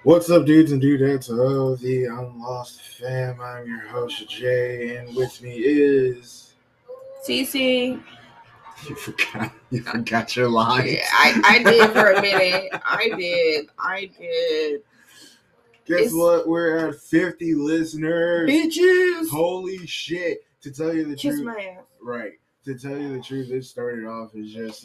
What's up, dudes and dudettes of the Unlost Fam? I'm your host, Jay, and with me is... CC. You forgot your lines. Yeah, I did for a minute. I did. Guess what? We're at 50 listeners. Bitches. Holy shit. To tell you the Kiss truth. my ass. Right. To tell you the truth, it started off as just,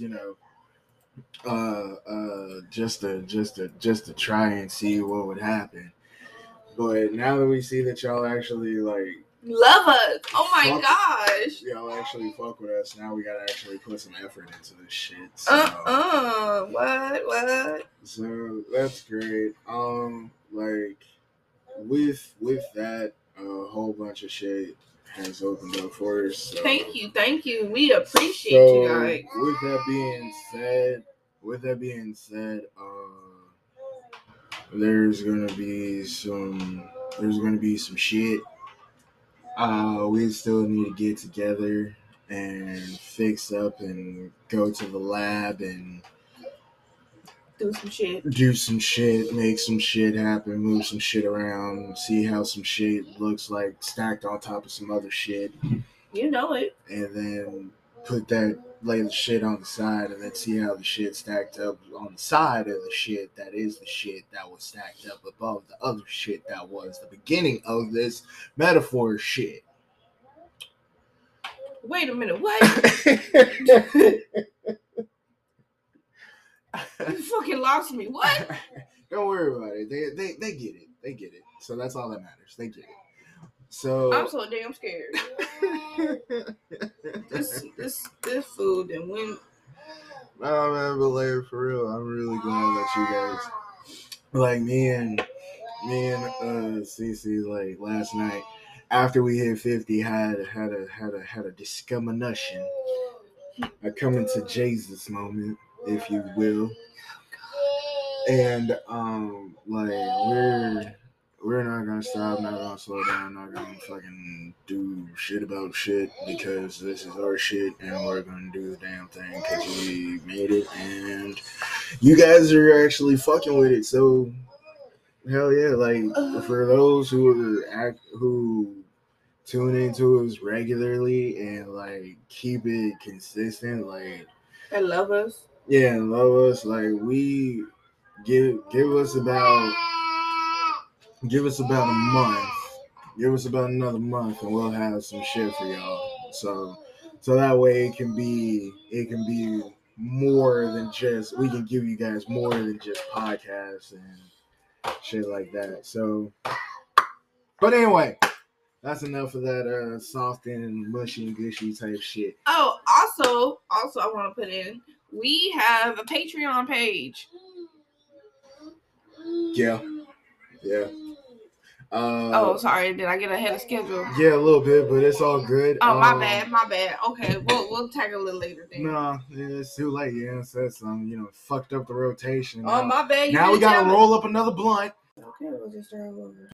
just to try and see what would happen. But now that we see that y'all actually love us. Oh my gosh. Y'all actually fuck with us. Now we gotta actually put some effort into this shit. So, What? So that's great. With that, a whole bunch of shit has opened up for us. So. Thank you. We appreciate you guys. With that being said, there's gonna be some shit. We still need to get together and fix up and go to the lab and do some shit, make some shit happen, move some shit around, see how some shit looks like stacked on top of some other shit. You know it. And then lay the shit on the side and then see how the shit stacked up on the side of the shit that is the shit that was stacked up above the other shit that was the beginning of this metaphor shit. Wait a minute, what? You fucking lost me. What? Don't worry about it. They get it. They get it. So that's all that matters. They get it. So I'm so damn scared. this food and when. Oh man, but later for real, I'm really glad that you guys, me and Cece, last night after we hit 50, had a discrimination, a coming to Jesus moment, if you will. And we're not gonna stop, not gonna slow down, not gonna fucking do shit about shit because this is our shit and we're gonna do the damn thing because we made it and you guys are actually fucking with it. So hell yeah, for those who tune into us regularly and keep it consistent, and love us. Yeah, and love us. We give us about a month. Give us about another month, and we'll have some shit for y'all. So that way it can be more than just, we can give you guys more than just podcasts and shit like that. So, but anyway, that's enough of that soft and mushy and gushy type shit. Oh, also, I want to put in, we have a Patreon page. Yeah. Sorry, did I get ahead of schedule? Yeah, a little bit, but it's all good. Oh, my bad. Okay, we'll tackle it later then. No, it's too late. You said something, fucked up the rotation. Oh, my bad. Now we gotta roll up another blunt. Okay, we'll just start over.